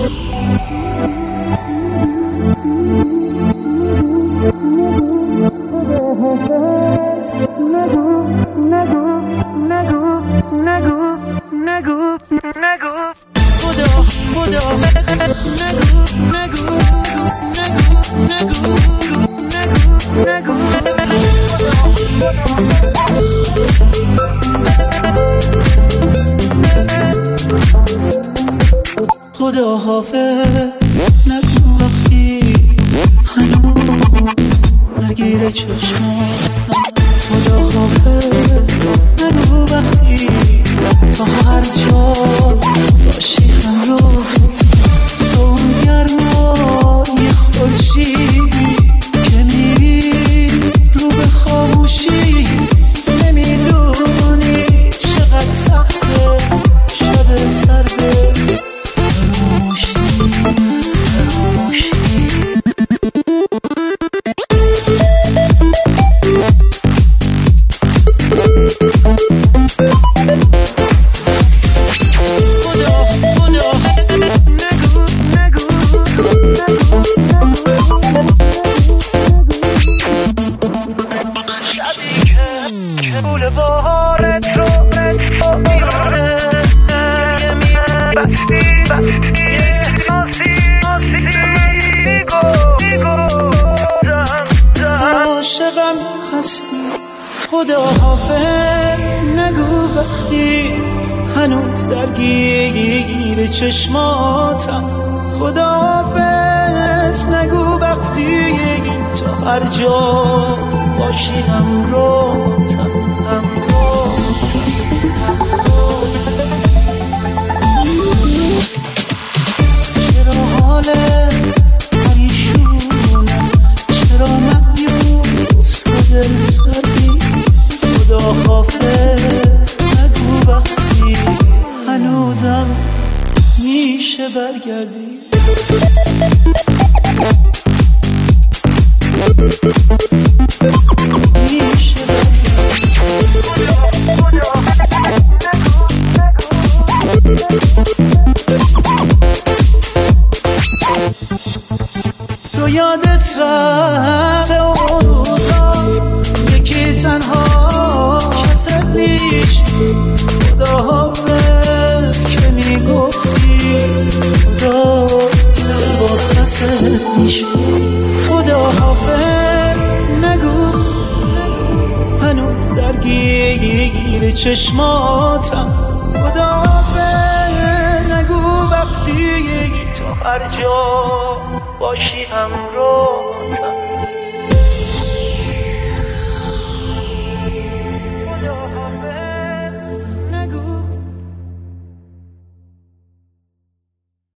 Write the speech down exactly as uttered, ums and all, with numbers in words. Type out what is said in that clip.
خدا حافظ نگو وقتی هنوز درگیر چشماتم. خدا حافظ نگو وقتی تا هر جا باشی همراهت. تو اون گرمای خورشیدی که میری رو به خاموشی. نمیدونی چقدر سخته شب سرده عاشقم هستی. خدا حافظ نگو وقتی هنوز درگیر چشماتم. خدا حافظ نگو وقتی تا هر جا باشی همراهتم. چرا حالت پریشونه؟ چرا مایوس و دل سردی؟ خدا حافظ نگو وقتی هنوزم میشه برگردی. میشه تو یادت رفته اون روزا یکی تنها کست میش. خدا حافظ که میگفتی خدا با کست میش. خدا حافظ نگو هنوز درگیر چشماتم. خدا حافظ نگو وقتی تو هر جا باشی همراهتم.